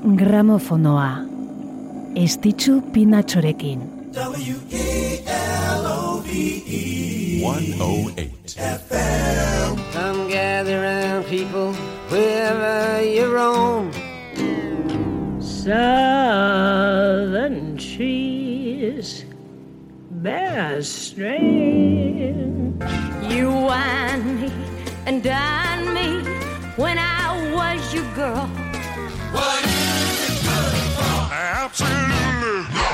gramofonoa. Estitxu Pinatxorekin. WELOVE 108 FM. Come gather round, people, wherever you roam. Southern trees bear strain. You wine me and dine me when I was your girl. What is it good for? Absolutely no.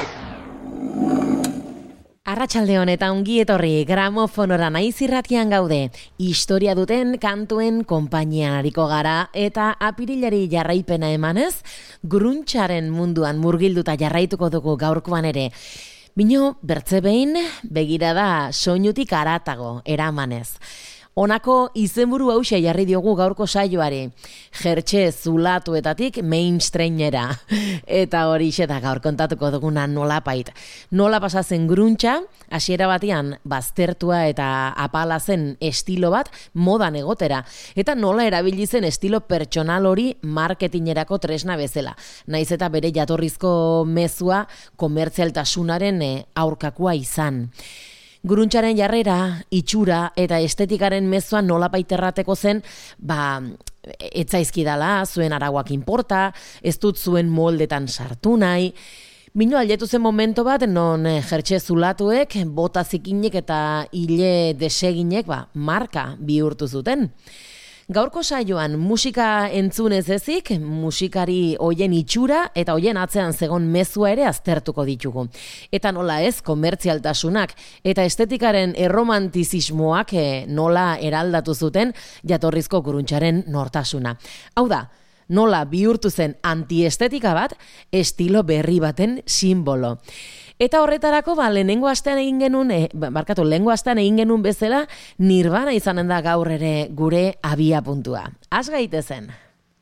Arratsalde honetan ongi etorri gramofonora naiz irratian gaude. Historia duten kantuen konpainian ariko gara eta apirilari jarraipena emanez, gruntxaren munduan murgilduta jarraituko dugu gaurkoan ere. Bino, bertze behin, begirada soinutik aratago eramanez. Honako izenburu hauxe jarri diogu gaurko saioari, jertxe zulatuetatik mainstreamera. Eta horixe da gaur kontatuko duguna nolapait. Nola pasazen gruntxa, hasiera batean baztertua eta apala zen estilo bat modan egotera. Eta nola erabili zen estilo pertsonal hori marketingerako tresna bezala. Naiz eta bere jatorrizko mezua komertzialtasunaren aurkakoa izan. Gruntxaren jarrera, itxura eta estetikaren mezua nolapait errateko zen, etzaizkidala, zuen araguak inporta, ez dut zuen moldetan sartu nahi. Bino aldetu zen momento bat, non jertxe zulatuek, bota zikinek eta hile deseginek marka bihurtu zuten. Gaurko saioan musika entzunez ezik, musikari hoien itxura eta hoien atzean zegon mezua ere aztertuko ditugu. Eta nola ez, komertzialtasunak eta estetikaren erromantizismoak nola eraldatu zuten jatorrizko gruntxaren nortasuna. Hau da, nola bihurtu zen antiestetika bat, estilo berri baten simbolo. Eta horretarako, lehenengo astean egin genuen bezala, Nirvana izanen da gaur ere gure abia puntua. Az gaitezen.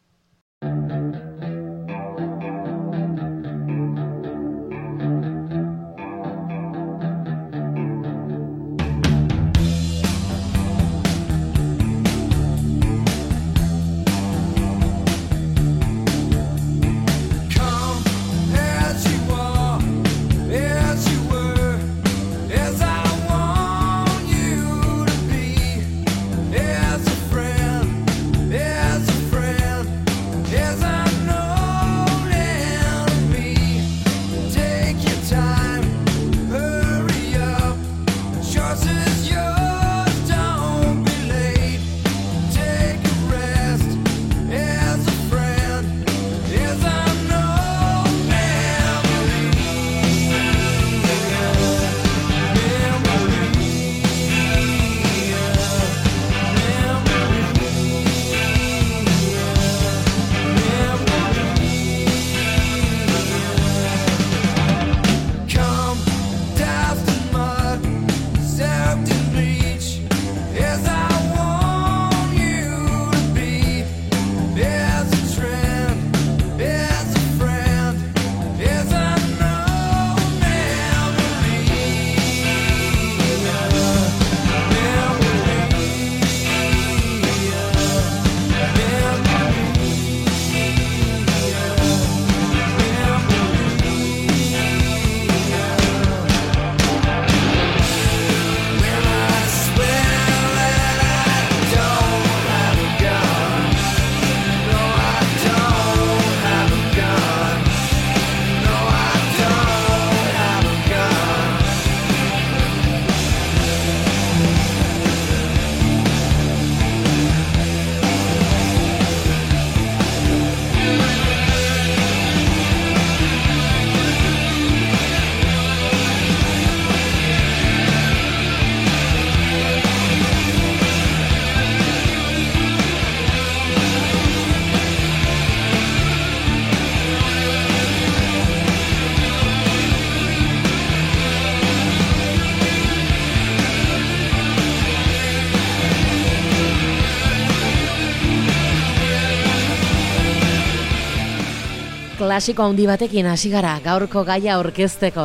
Klasiko handi batekin hasi gara gaurko gaia aurkezteko,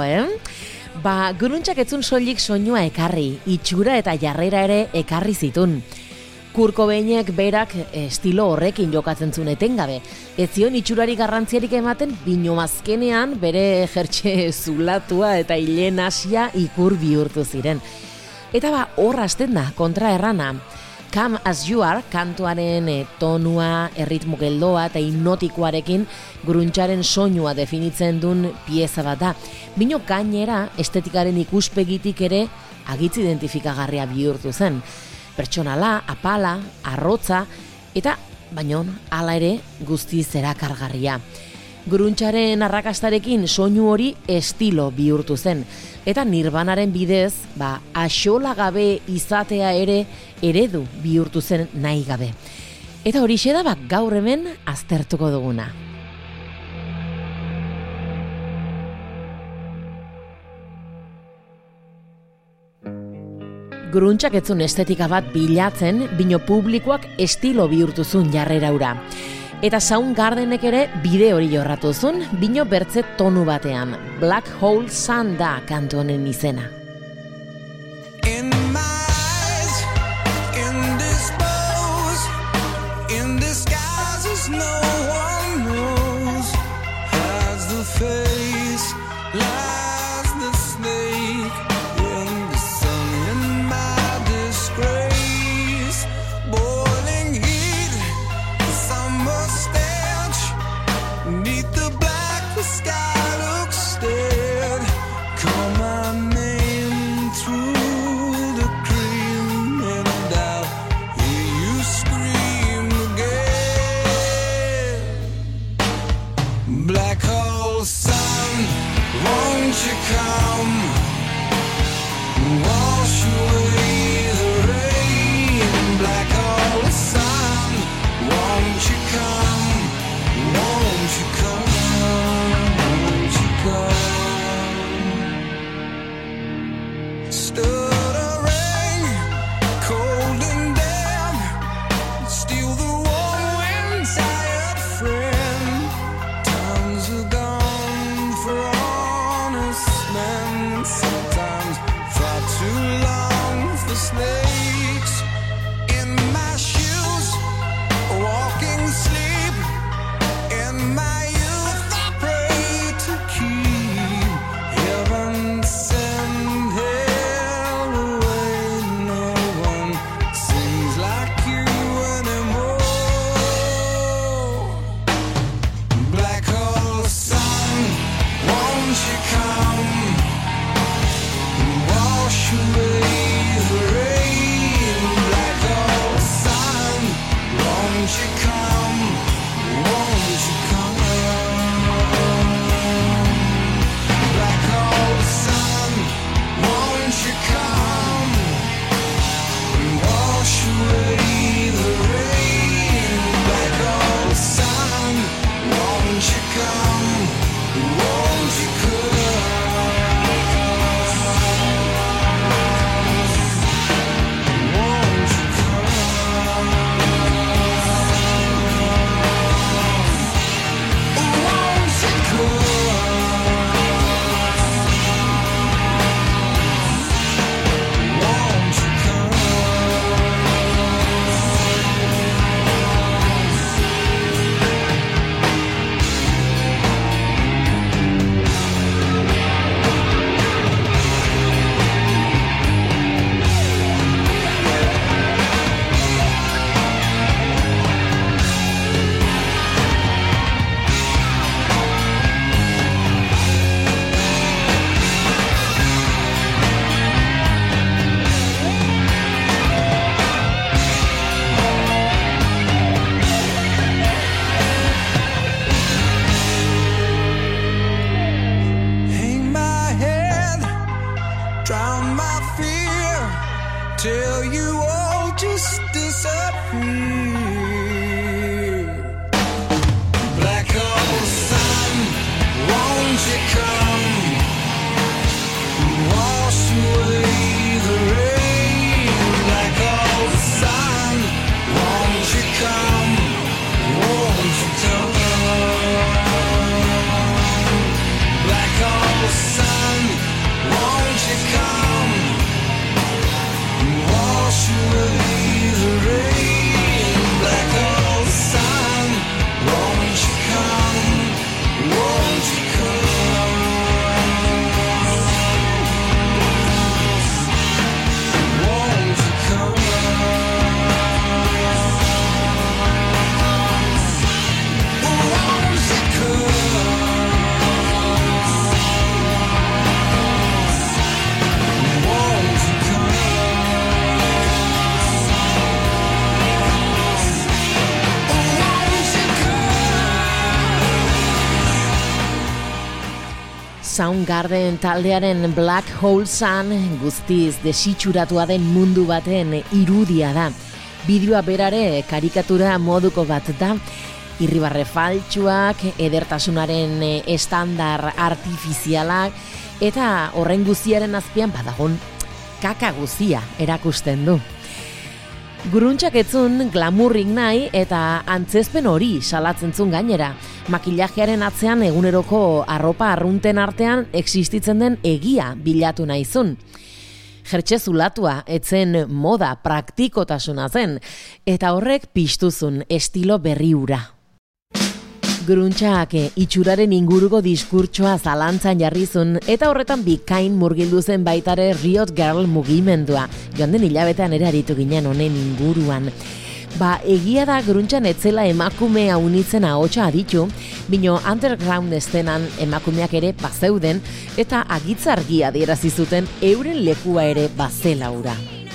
Gruntxak etzun soilik soinua ekarri, itxura eta jarrera ere ekarri zitun. Kurt Cobainek berak estilo horrekin jokatzen zuen etengabe. Ez zion itxurari garrantziarik ematen, bino azkenean bere jertxe zulatua eta hilen hasia ikur bihurtu ziren. Eta hor hasten da, kontra errana. Come As You Are kantuaren tonua, erritmo geldoa eta hipnotikoarekin gruntsaren soinua definitzen duen pieza bat da. Bino gainera estetikaren ikuspegitik ere agitz identifikagarria bihurtu zen. Pertsonala, apala, arrotza eta baino hala ere guztiz erakargarria. Gruntsaren arrakastarekin soinu hori estilo bihurtu zen. Eta Nirvanaren bidez, axola gabe izatea ere eredu bihurtu zen nahi gabe. Eta horixe da gaur hemen aztertuko duguna. Gruntxak etzun estetika bat bilatzen, bino publikoak estilo bihurtu zuen jarrera ura. Eta Soundgardenek ere bide hori jorratu zuen, bino bertze tonu batean. Black Hole Sun da kantu honen izena. In my eyes, indisposed, in disguises no one knows. Has the face, lies the snake, in the sun, in my disgrace. Boiling heat, the summer stench, neath the black, the sky looks dead. Call my name through the cream, and I'll hear you scream again. Black hole sun, won't you come? Wash away the rain. Black hole sun, won't you come? Won't you come? Won't you come? Stuttering, cold and damp, steal the warm wind, tired friend. Times are gone for honest men, sometimes far too long for snakes. In my shoes, walking sleep, in my youth. Soundgarden taldearen Black Hole Sun guztiz desitxuratua den mundu baten irudia da. Bideoa berare karikatura moduko bat da, irribarre faltsuak, edertasunaren estandar artifizialak, eta horren guztiaren azpian badagon kaka guzia erakusten du. Gruntxak etzun glamurrik nahi eta antzezpen hori salatzen zun gainera. Makillajearen atzean eguneroko arropa arrunten artean existitzen den egia bilatu nahizun. Jertxe zulatua, etzen moda, praktikotasuna zen, eta horrek piztuzun estilo berri hura. Gruntxak itxuraren inguruko diskurtsoa zalantzan jarrizun, eta horretan bikain murgildu zen baitare Riot Girl mugimendua. Joan den hilabetean ere aritu ginen honen inguruan. Egia da gruntxan etzela emakume haunitzen ahotsa aditu, bino underground estenan emakumeak ere bazeuden, eta agitzargia adierazi zuten euren lekua ere bazela hura.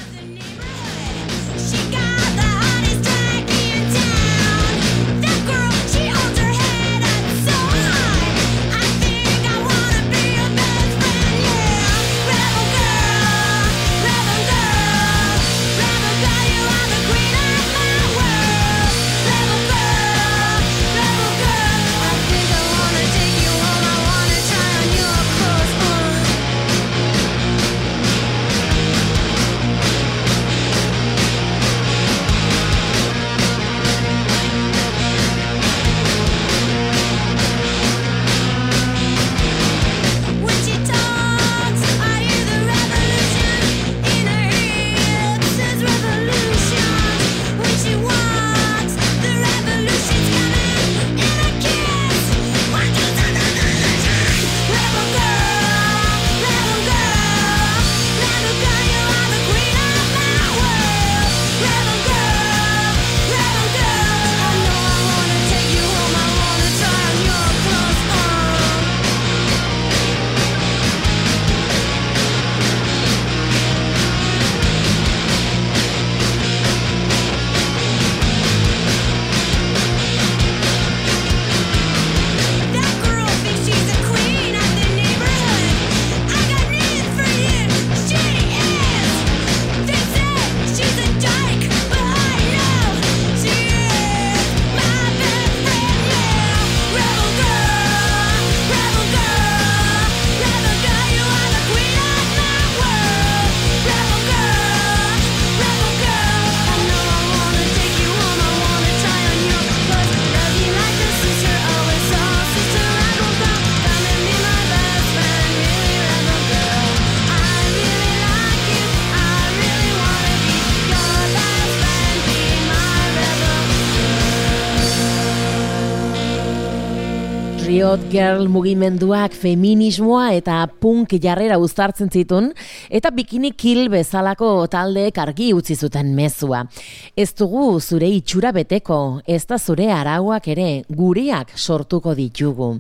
Riot Girl mugimenduak feminismoa eta punk jarrera uztartzen zitun, eta Bikini Kill bezalako taldeek argi utzi zuten mezua. Ez dugu zure itxura beteko, ez da zure arauak ere, gureak sortuko ditugu.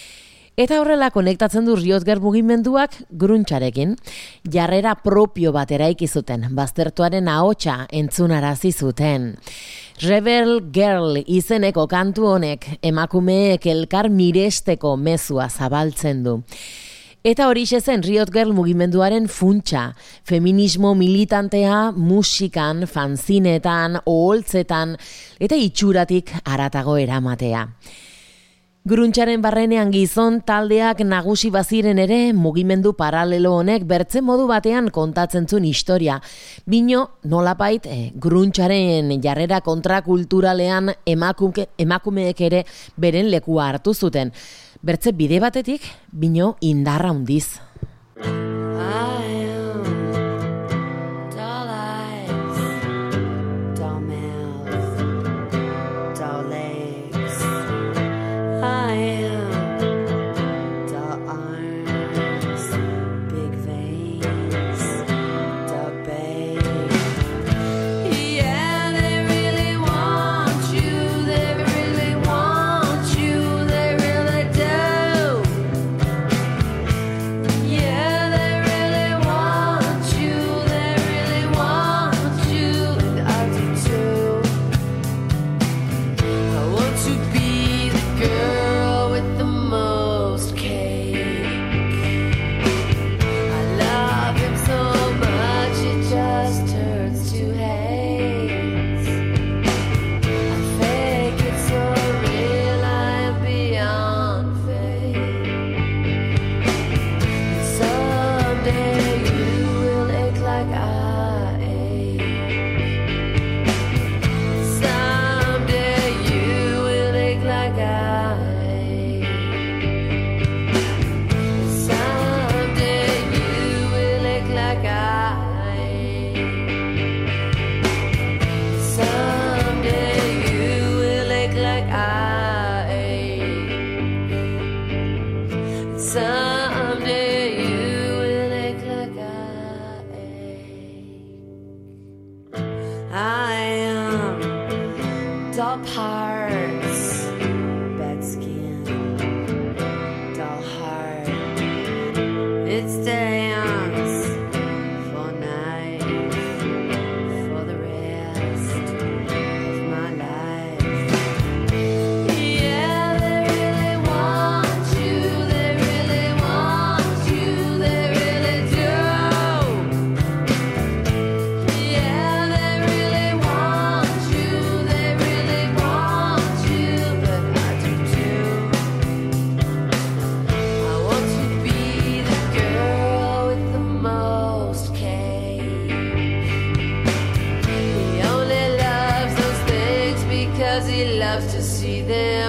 Eta horrela konektatzen du Riot Girl mugimenduak gruntxarekin. Jarrera propio bat eraiki zuten, baztertuaren ahotsa entzunarazi zuten. Rebel Girl izeneko kantu honek emakumeek elkar miresteko mezua zabaltzen du. Eta horixe zen Riot Girl mugimenduaren funtsa, feminismo militantea musikan, fanzinetan, oholtzetan eta itxuratik haratago eramatea. Gruntxaren barrenean gizon taldeak nagusi baziren ere mugimendu paralelo honek bertze modu batean kontatzen zuen historia. Bino nolapait gruntxaren jarrera kontrakulturalean emakumeek ere beren lekua hartu zuten. Bertze bide batetik, bino indarra handiz. Yeah.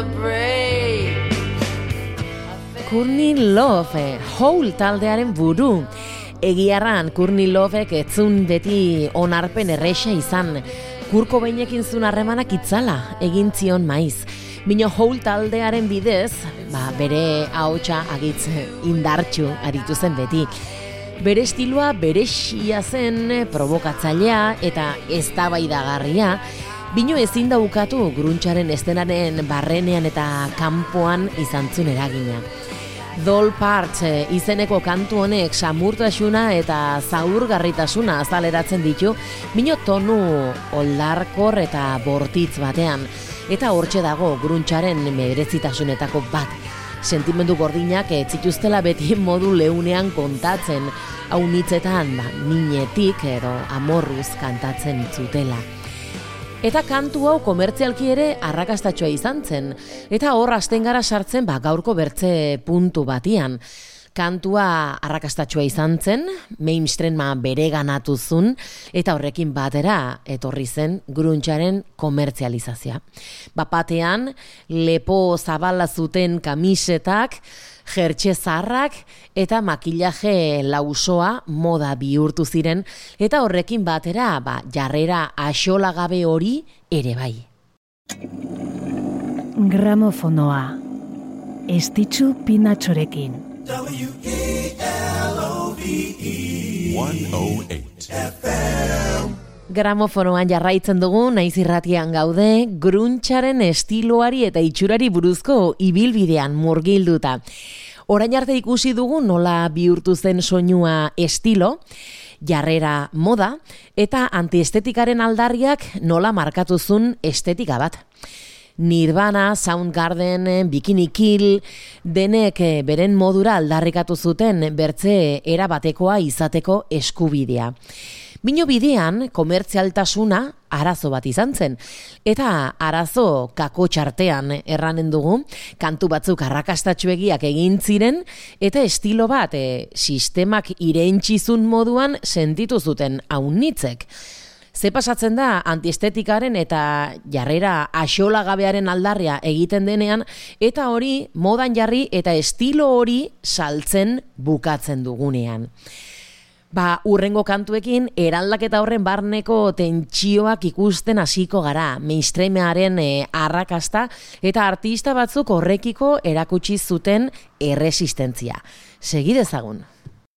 break. Courtney Love, Hole taldearen buru. Egiarran, Courtney Lovek etzun beti onarpen erresa izan. Kurt Cobainekin zuen harremanak itzala egin zion maiz. Bino Hole taldearen bidez, bere ahotsa agitz indartsu aritu zen beti. Bere estiloa berexia zen, provokatzailea eta eztabaidagarria. Bino ezin da ukatu gruntsaren estenaren barrenean eta kanpoan izan zuen eragina. Doll Parts izeneko kantu honek samurtasuna eta zaurgarritasuna azaleratzen ditu, bino tonu oldarkor eta bortitz batean. Eta hortxe dago gruntsaren merezitasunetako bat. Sentimendu gordinak ez zituztela beti modu leunean kontatzen, hau nitzetan minetik edo amorruz kantatzen zutela. Eta kantu hau komertzialki ere arrakastatxoa izan zen, eta hor hasten gara sartzen gaurko bertze puntu batian. Kantua arrakastatxoa izan zen, mainstreama bereganatu zuen, eta horrekin batera etorri zen gruntsaren komertzializazioa. Bapatean, lepo zabala zuten kamisetak, jertxe zaharrak eta makillaje lausoa moda bihurtu ziren, eta horrekin batera jarrera axolagabe hori ere bai. Gramofonoa. Estitxu Pinatxorekin. WELOVE 108 FM. Gramofonoan jarraitzen dugu, naiz irratian gaude, gruntsaren estiloari eta itxurari buruzko ibilbidean murgilduta. Orain arte ikusi dugu nola bihurtu zen soinua estilo, jarrera moda, eta antiestetikaren aldarriak nola markatu zuen estetika bat. Nirvana, Soundgarden, Bikini Kill, denek beren modura aldarrikatu zuten bertze erabatekoa izateko eskubidea. Bino bidean, komertzialtasuna arazo bat izan zen. Eta arazo kakotxartean erranen dugu, kantu batzuk arrakastatxuegiak egin ziren, eta estilo bat sistemak irentxizun moduan sentitu zuten haunitzek. Ze pasatzen da antiestetikaren eta jarrera axolagabearen aldarria egiten denean, eta hori modan jarri eta estilo hori saltzen bukatzen dugunean. Urrengo kantuekin eraldaketa horren barneko tentsioak ikusten hasiko gara, mainstreamaren arrakasta eta artista batzuk horrekiko erakutsi zuten erresistentzia. Segi dezagun.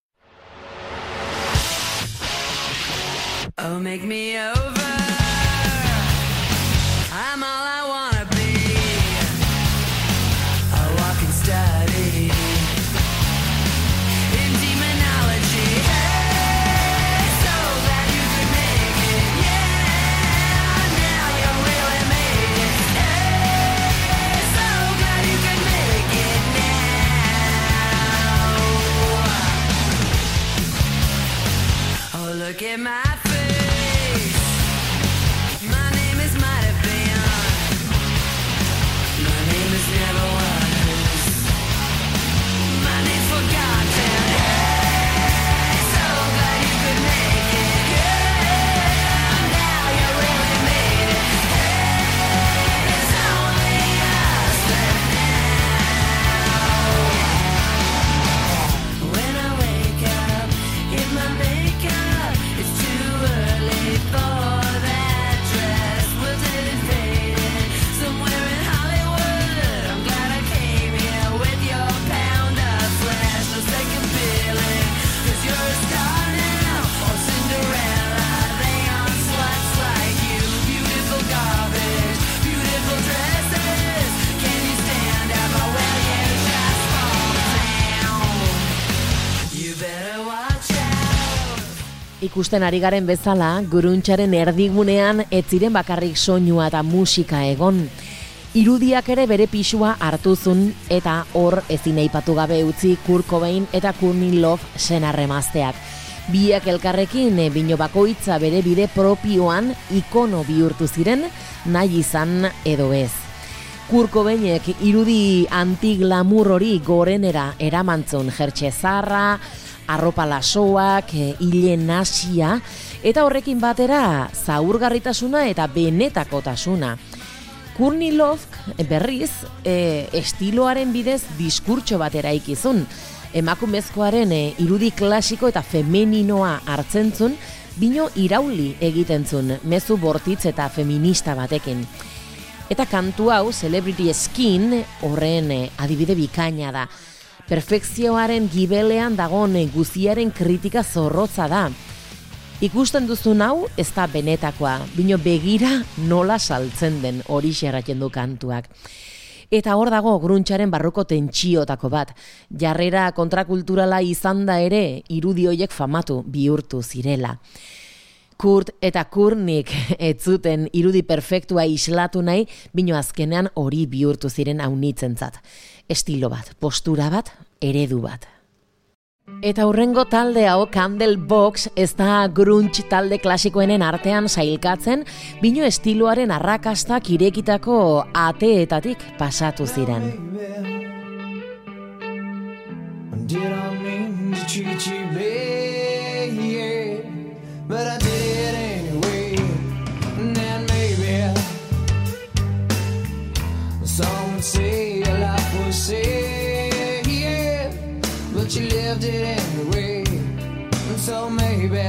Oh, make me over. I'm all I wanna be. A walking study in demonology. Hey, so glad you could make it. Yeah, now you really made it. Hey, so glad you could make it now. Oh, look at my Ikusten ari garen bezala, gruntsaren erdigunean ez ziren bakarrik soinua eta musika egon. Irudiak ere bere pisua hartuzun eta hor ezin aipatu gabe utzi Kurt Cobain eta Courtney Love senarremazteak. Biak elkarrekin bino bakoitza bere bide propioan ikono bihurtu ziren, nahi izan edo ez. Kurt Cobainek irudi antiglamur hori gorenera eramantzun, jertxe zarra, arropa lasoak, hile nasia, eta horrekin batera zaurgarritasuna eta benetakotasuna. Courtney Love berriz estiloaren bidez diskurtso bat eraikizun. Emakumezkoaren irudi klasiko eta femeninoa hartzen zun, bino irauli egiten zun, mezu bortitz eta feminista batekin. Eta kantu hau, Celebrity Skin, horren adibide bikaina da. Perfekzioaren gibelean dagoen guziaren kritika zorrotza da. Ikusten duzun hau ez da benetakoa, bino begira nola saltzen den hori xerratzen du kantuak. Eta hor dago gruntsaren barruko tentsiotako bat. Jarrera kontrakulturala izan da ere, irudi horiek famatu bihurtu zirela. Kurt eta Courtneyk ez zuten irudi perfektua islatu nahi, bino azkenean hori bihurtu ziren aunitzentzat. Estilo bat, postura bat, eredu bat. Eta hurrengo talde hau Candlebox ez da grunge talde klasikoenen artean sailkatzen, bino estiloaren arrakastak irekitako ateetatik pasatu ziren. Didn't mean to treat you bad, but I did anyway. And then maybe some would say your life was sad, yeah, but you lived it anyway. And so maybe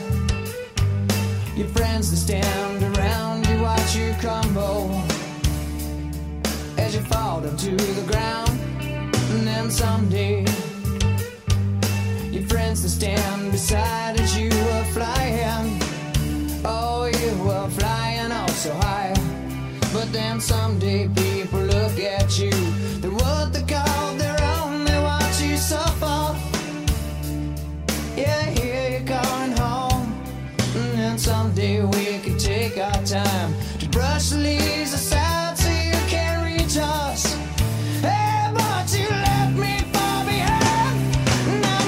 your friends that stand around you watch you crumble as you fall to the ground. And then someday your friends that stand beside as you were flying. Oh, you were flying oh so high. But then someday people look at you, they're what they call their own, they watch you suffer. Yeah, here you're going home. And then someday we could take our time to brush the leaves aside so you can reach us. Hey, but you left me far behind. Now,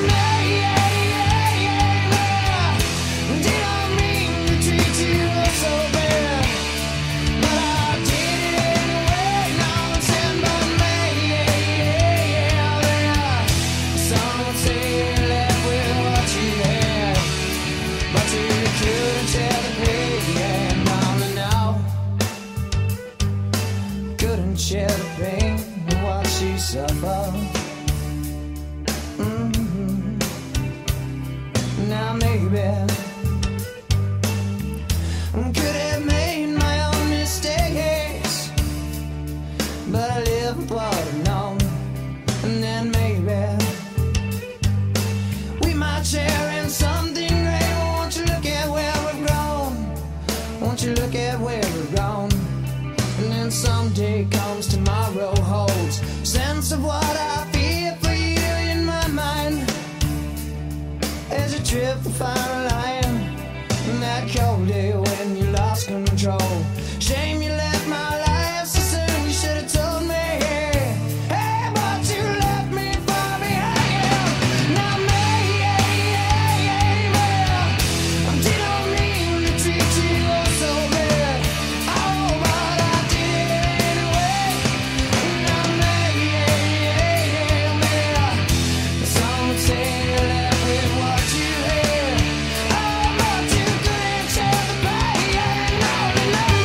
didn't mean to treat you so bad, but I did it anyway. Now I'm saying, but some would say you left with what you had, but you couldn't tell the pain down and out. Couldn't share the pain and watch she suffer. Now maybe I could have made my own mistakes, but I live with what I've known. And then maybe we might share in something great. Won't you look at where we've grown? Won't you look at where we've grown? And then someday comes tomorrow holds sense of what I feel for you in my mind. As you trip and find a line, and that cold day when you lost control. Shame you left my life so soon, you should have told me. Hey, but you left me far behind. Now maybe I didn't mean to treat you so bad. Oh, but I did it anyway. Now maybe some would say you left with what you had. Oh, but you couldn't tell the pain. No, no.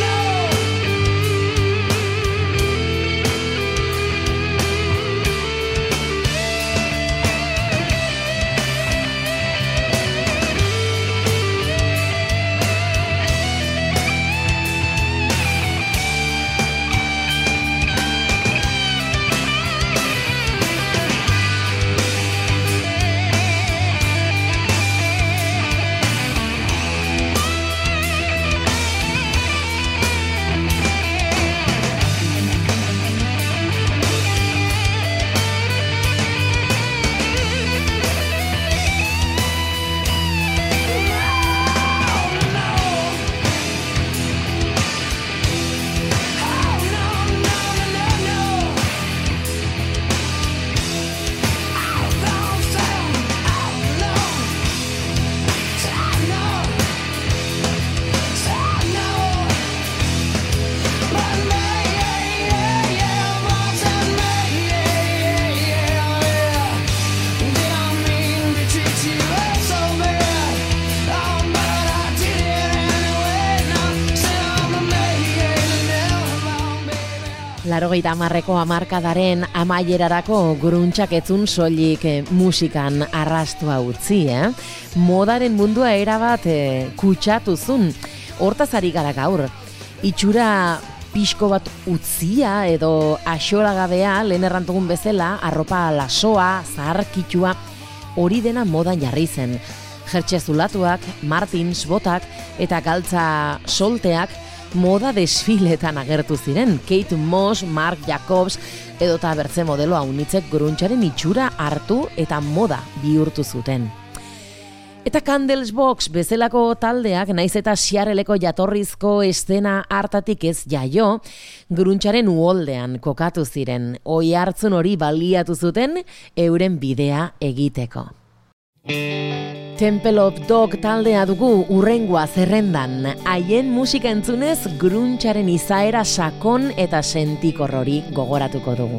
80ko hamarkadaren amaierarako gruntzak etzun soilik musikan arrastua utzi, Modaren mundua erabat kutsatuzun. Hortaz ari gara gaur. Itxura pixko bat utzia edo axolagabea, lehen errantugun bezala, arropa lasoa, zaharkitxua, hori dena modan jarri zen. Jertxe zulatuak, Martins, botak eta galtza solteak moda desfiletan agertu ziren. Kate Moss, Marc Jacobs edota bertze modelo haunitzek gruntzaren itxura hartu eta moda bihurtu zuten. Eta Candles Box bezalako taldeak, naiz eta Seattleko jatorrizko estena hartatik ez jaio, gruntzaren uholdean kokatu ziren. Oihartzun hori baliatu zuten euren bidea egiteko. Temple of Dog taldea dugu urrengoa zerrendan. Haien musika entzunez gruntzaren izaera sakon eta sentikor hori gogoratuko dugu.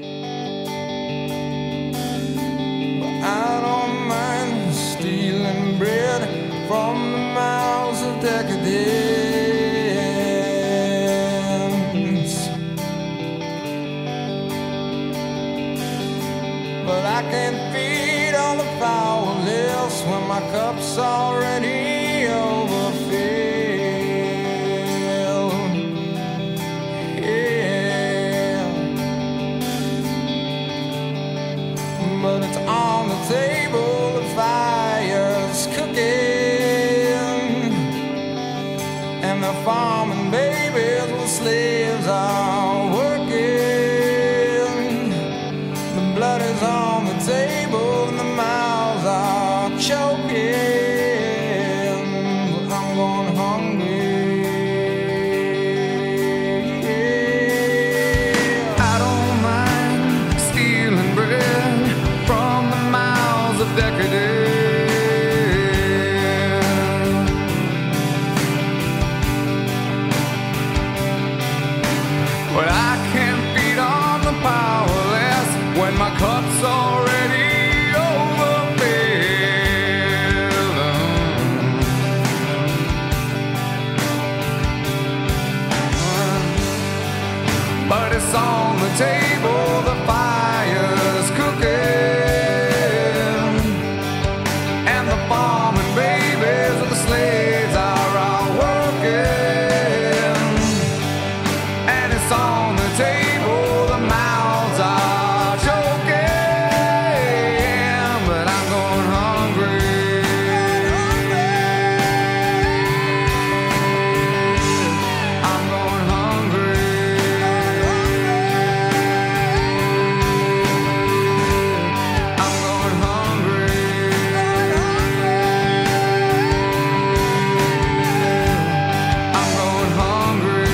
I don't mind stealing bread from the mouths of decadence, but I can't feed on the powerless when my cup's already overfilled. Yeah, but it's on the table, the fire's cooking, and the farming babies with slaves are working. The blood is on the table and the mouths are choking. I'm going hungry. I don't mind stealing bread from the mouths of decadence, but I can't feed on the powerless when my cup's already overfilled. But it's on the table, the fire's cooking, and the farming babies with the slaves are all working. And it's on the table, the mouths are choking, but I'm going hungry. I'm going hungry. I'm going hungry. I'm going hungry.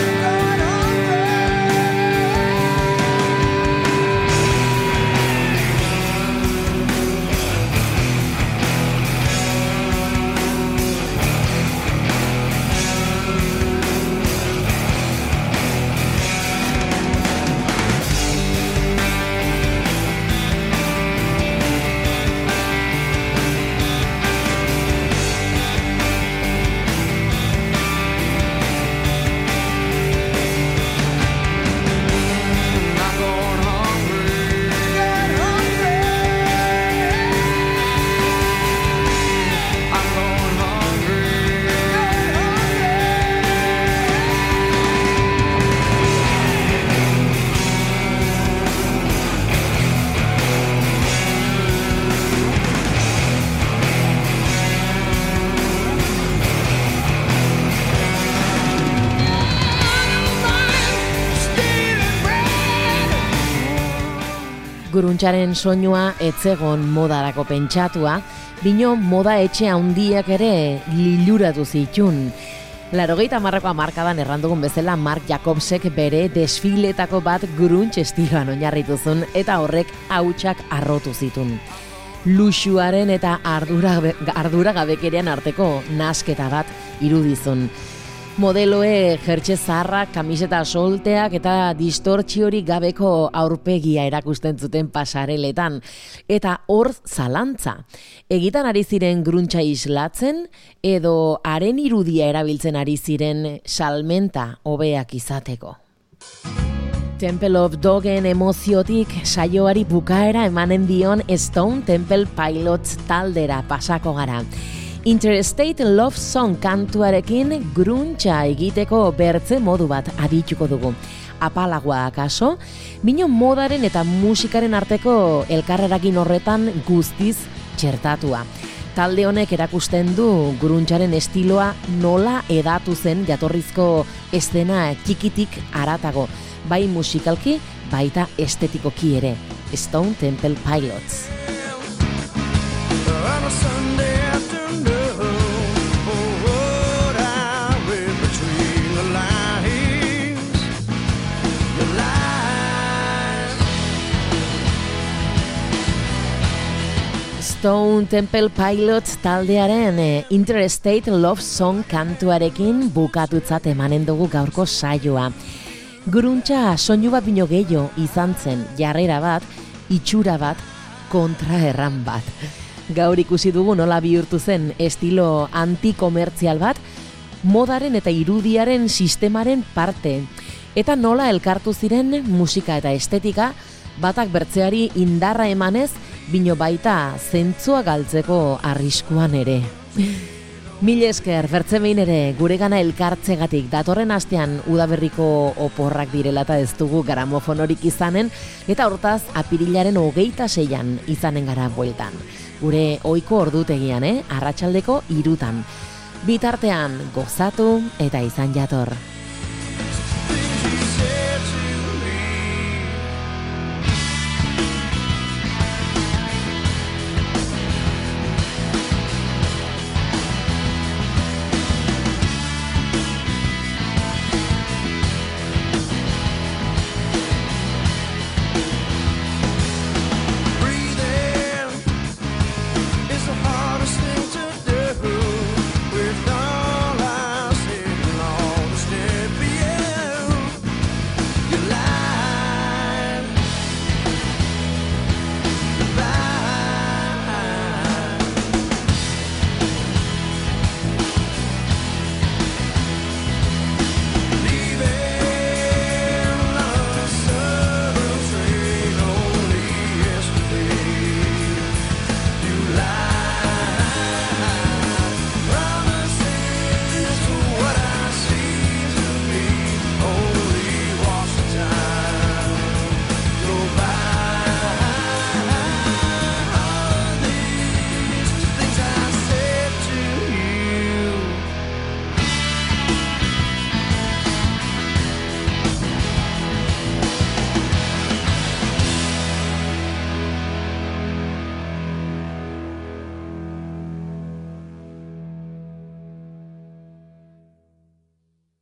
I'm going hungry. I'm going hungry. Gruntzaren soinua etzegon modarako pentsatua, bino moda etxe handiak ere liluratu zitun. 80ko hamarkadan errandugun bezala Marc Jacobsek bere desfiletako bat grunge estiloan oinarrituzun eta horrek hautsak arrotu zitun. Luxuaren eta arduragabekerian arteko nasketa bat irudizun. Modeloe jertxe zaharrak, kamiseta solteak eta distortziorik gabeko aurpegia erakusten zuten pasareletan. Eta hor zalantza. Egitan ari ziren gruntza islatzen edo haren irudia erabiltzen ari ziren salmenta hobeak izateko. Temple of Dogen emoziotik saioari bukaera emanen dion Stone Temple Pilots taldera pasako gara. Interstate Love Song kantuarekin gruntxa egiteko bertze modu bat adituko dugu. Apalagoa akaso, bino modaren eta musikaren arteko elkarrerakin horretan guztiz txertatua. Talde honek erakusten du gruntxaren estiloa nola edatu zen jatorrizko eszena txikitik haratago, bai musikalki, baita estetikoki ere. Stone Temple Pilots. On a Sunday afternoon, oh, I read between the lines, the lines. Stone Temple Pilots taldearen Interstate Love Song kantuarekin bukatutzat emanen dugu gaurko saioa. Gruntxa soinu bat bino gehiago izan zen, jarrera bat, itxura bat, kontraerran bat. Gaur ikusi dugu nola bihurtu zen estilo antikomertzial bat, modaren eta irudiaren sistemaren parte. Eta nola elkartu ziren musika eta estetika, batak bertzeari indarra emanez, bino baita zentzua galtzeko arriskuan ere. Mil esker, bertzemein ere, guregana elkartzegatik datorren astean udaberriko oporrak direla eta ez dugu gramofonorik izanen, eta hortaz apirilaren 26an izanen gara bueltan. Gure ohiko ordutegian, arratsaldeko 3:00. Bitartean gozatu eta izan jator.